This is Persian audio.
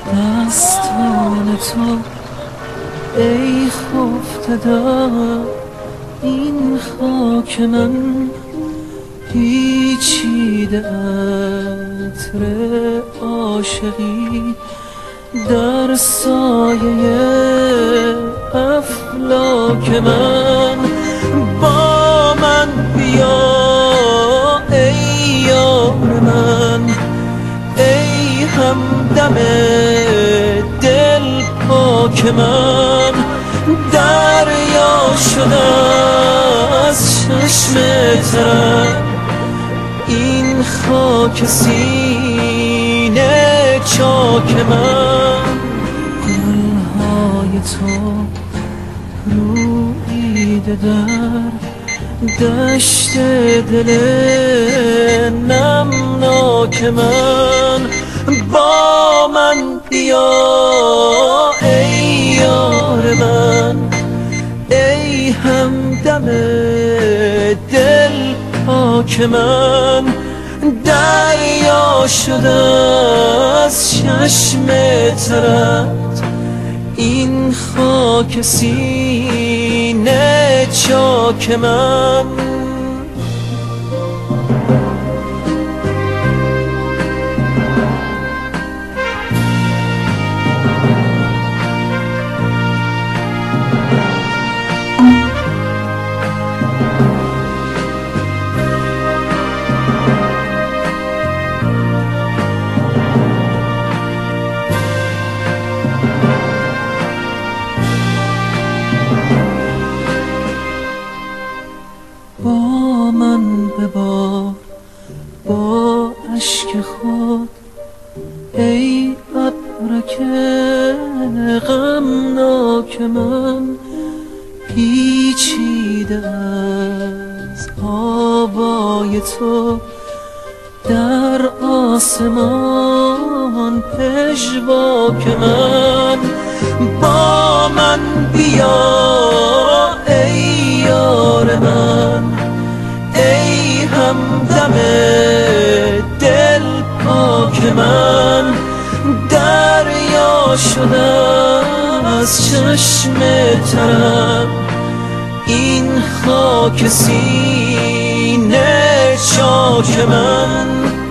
دستان تو ای خفته در این خاک من، پیچیده عطر عاشقی در سایه افلاک من. با من بیا ای یار من، ای همدم دل پاک من. دریا شده از چشم ترم این خاک سینه چاک من. گلهای تو روییده در دشت دل نمناک من. با من بیا ای یار من، ای همدم دل پاک من. دریا شده از چشم ترت این خاک سینه چاک من. با من ببار با اشک خود ای ابرک غمناک من. پیچیده از آوای تو در آسمان پژواک من. با من بیا ای یار من، ای همدم دل پاک من. دریا شده از چشم ترم این خاک سینه چاک من.